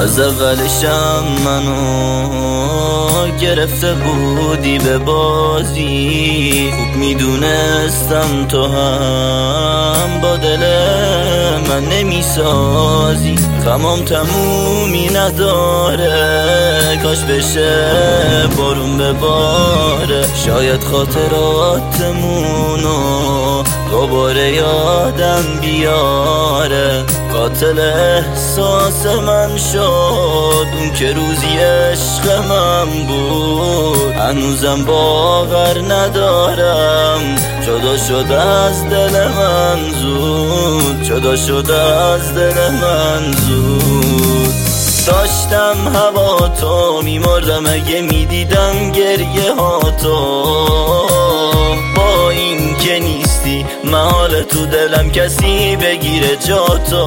از اولشم منو گرفته بودی به بازی، خوب میدونستم تو هم با دل من نمیسازی. غمام تمومی نداره، کاش بشه بارون بباره، شاید خاطراتمونو دوباره یادم بیاره. قاتل احساس من شد اون که روزی عشق من بود، هنوزم باور ندارم جدا شد از دل من زود، جدا شد از دل من زود. داشتم هوا تو میمردم اگه میدیدم گریه ها تو، با این که نیستی محال تو دلم کسی بگیره جا تو.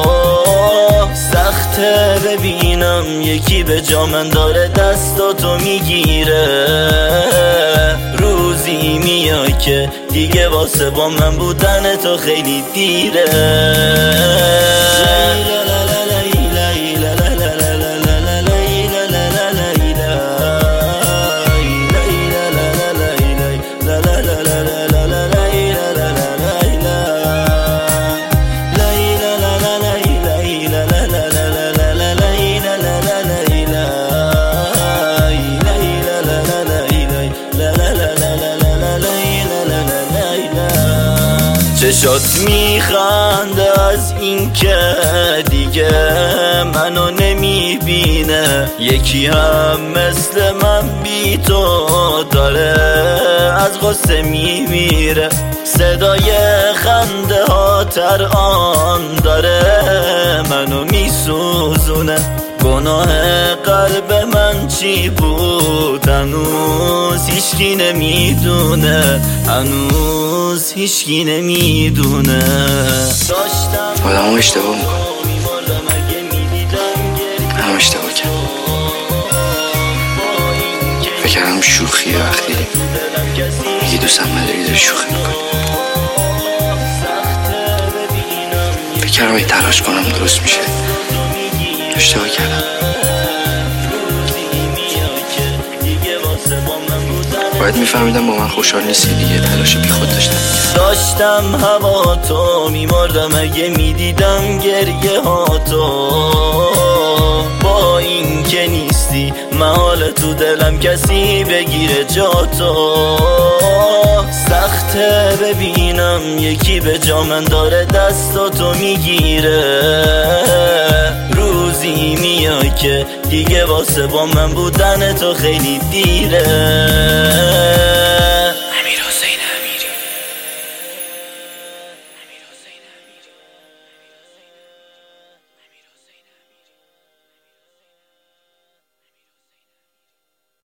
سخته ببینم یکی به جا من داره دستاتو میگیره، روزی میای که دیگه واسه با من بودن تو خیلی دیره. چشات میخنده از این که دیگه منو نمیبینه، یکی هم مثل من بی تو داره از غصه میمیره. صدای خنده ها تران داره منو میسوزونه، گناه قلب من چی بود هنوز هیچکی نمیدونه، هنوز هیچکی نمیدونه. آدم هم اشتباه میکنه، هم اشتباه کرد. فکرم شوخیه وقتی میگی دوستم نداری داری شوخی میکنی. فکرم ای تلاش کنم درست میشه، اشتباه کردم. باید میفهمیدم با من خوشحال نیستی دیگه، تلاش بی خود داشتم هوا تو میمردم اگه میدیدم گریه ها تو، با این که نیستی محال تو دلم کسی بگیره جا تو. سخته ببینم یکی به جا من داره دستاتو میگیره، روزی میای که دیگه واسه با من بودن تو خیلی دیره.